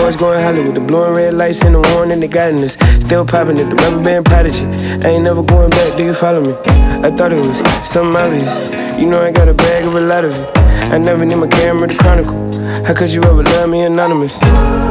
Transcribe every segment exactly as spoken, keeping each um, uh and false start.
boys going Hollywood, the blue and red lights and the warning they got in us. Still popping at the rubber band prodigy. I ain't never going back, do you follow me? I thought it was something obvious. You know I got a bag of a lot of it. I never need my camera to chronicle. How could you ever love me anonymous?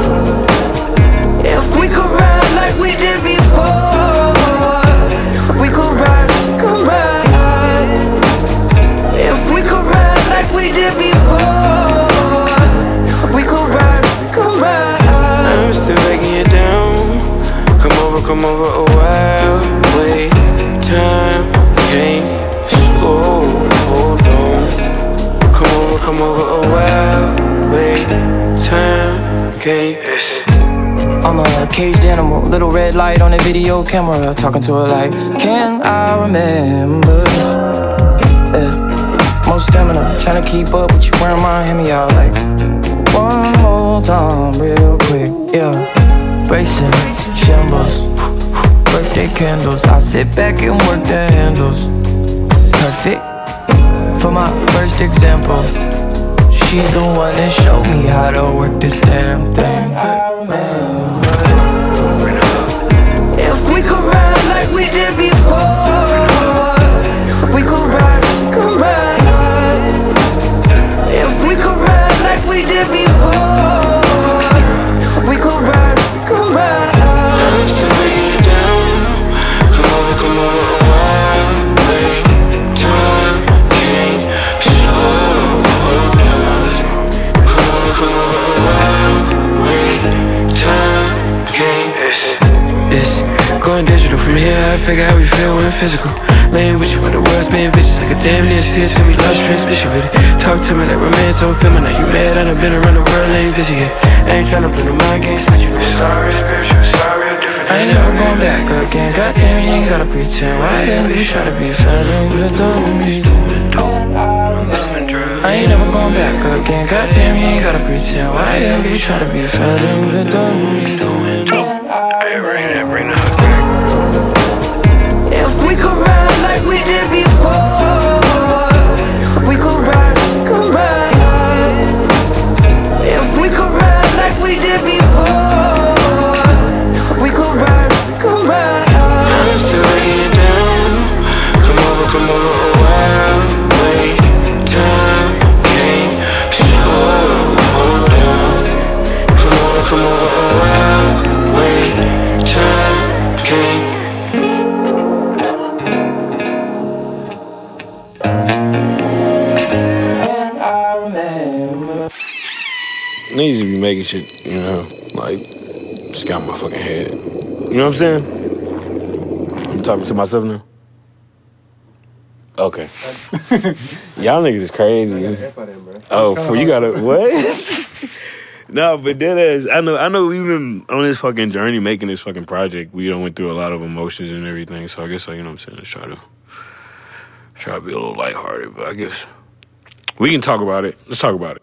If we could ride like we did before, if we could ride, could ride. If we could ride like we did before, if we could ride, could ride. I'm still breaking you down. Come over, come over a while. Wait, time can't slow. Hold on. Come over, come over a while. Wait, time can't. I'm a caged animal, little red light on a video camera, talking to her like, can I remember this? Yeah. Most stamina, trying to keep up with you wearing my Hemi out like, one more time real quick, yeah. Racing, shambles, birthday candles, I sit back and work the handles. Perfect, for my first example. She's the one that showed me how to work this damn thing. I remember. If we could ride like we did before, if we could ride, could ride. If we could ride like we did before, if we could ride, could ride. I'm still breaking you down. Come over, come over a while. Wait, time can't slow down. Come over, come over a while. Wait, time can't. It's going digital from here. I figure how we feel when physical. Laying with you when the world's being vicious. I could damn near see it till we lost transmission with it. Talk to me like remain so feeling like you mad. I done been around the world, ain't busy yet. I ain't tryna play no mind games, but you it's all real spiritual, it's all real different. I ain't never going back again. Goddamn, you ain't gotta pretend. Why then you try to be feeling good on me? I ain't never going back again. Goddamn, you ain't gotta pretend. Why then you try to be feeling good on me? Hey, bring that, bring that. If we could ride like we did before, if we could ride, could ride. If we could ride like we did before, if we could ride, could ride. I'm still breaking you down. Come over, come over a while. Wait, time can't slow down. Come over, come over a while. Wait, time can't. Niggas be making shit, you know, like, just got my fucking head. You know what I'm saying? I'm talking to myself now? Okay. Y'all niggas is crazy. Oh, for you gotta, what? No, but that is, I know, I know we've been on this fucking journey making this fucking project. We done went through a lot of emotions and everything, so I guess, like, you know what I'm saying, let's try to, try to be a little lighthearted, but I guess we can talk about it. Let's talk about it.